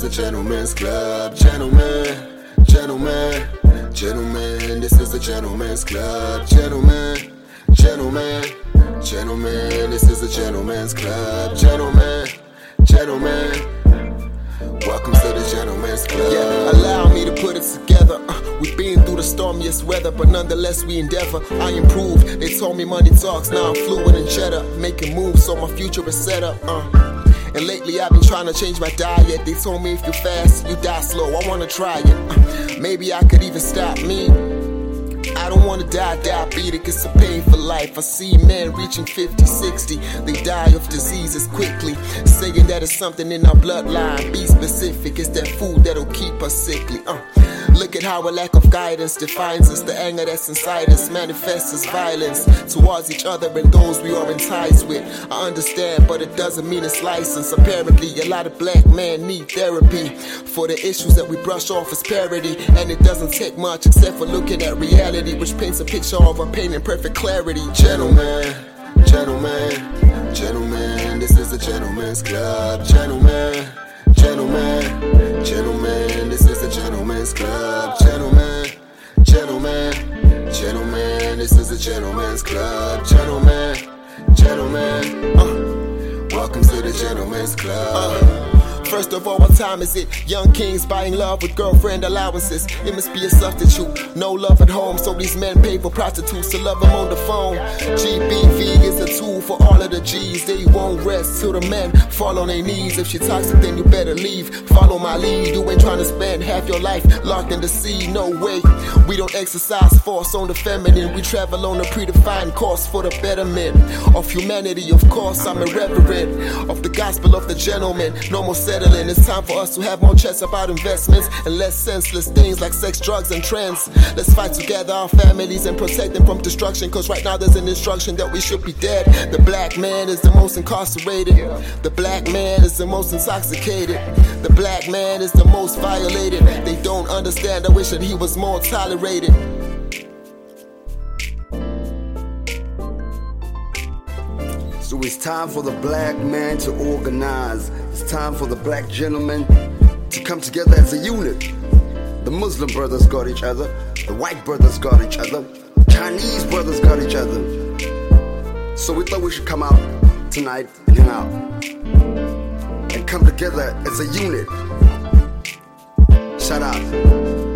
a gentleman's club. Gentlemen, gentlemen, gentlemen, this is a gentleman's club. Gentlemen, gentlemen, gentlemen, this is a gentleman's club. Gentlemen, gentlemen, welcome to the gentleman's club. Yeah, allow me to put it together. We've been through the stormiest weather, but nonetheless we endeavor. I improved, they told me money talks, now I'm fluent in cheddar. Making moves so my future is set up. And lately I've been trying to change my diet. They told me if you fast, you die slow. I wanna try it. Maybe I could even stop me. I don't wanna die diabetic, it's a painful life. I see men reaching 50, 60, they die of diseases quickly, saying that it's something in our bloodline. Be specific, it's that food that'll keep us sickly. Look at how a lack of guidance defines us. The anger that's inside us manifests as violence towards each other and those we are in ties with. I understand, but it doesn't mean it's licensed. Apparently, a lot of black men need therapy for the issues that we brush off as parody. And it doesn't take much except for looking at reality, which paints a picture of our pain in perfect clarity. Gentlemen, gentlemen, gentlemen, this is a gentleman's club. Gentlemen, gentlemen, gentlemen, this is a gentleman's club. Gentlemen, gentlemen, gentlemen, this is a gentleman's club. Gentlemen, gentlemen, welcome to the gentleman's club. First of all, what time is it? Young kings buying love with girlfriend allowances. It must be a substitute. No love at home, so these men pay for prostitutes to love them on the phone. GBV is a tool for all of the G's. They won't rest till the men fall on their knees. If she toxic, then you better leave. Follow my lead. You ain't trying to spend half your life locked in the sea. No way. We don't exercise force on the feminine. We travel on a predefined course for the betterment of humanity. Of course, I'm irreverent of the gospel of the gentleman. No more settling. It's time for us to have more chats about investments and less senseless things like sex, drugs, and trends. Let's fight together, our families, and protect them from destruction. Cause right now there's an instruction that we should be dead. The black man is the most incarcerated. The black man is the most intoxicated. The black man is the most violated. They don't understand, I wish that he was more tolerated. So it's time for the black man to organize. It's time for the black gentleman to come together as a unit. The Muslim brothers got each other. The white brothers got each other. Chinese brothers got each other. So we thought we should come out tonight and hang out and come together as a unit. Shout out.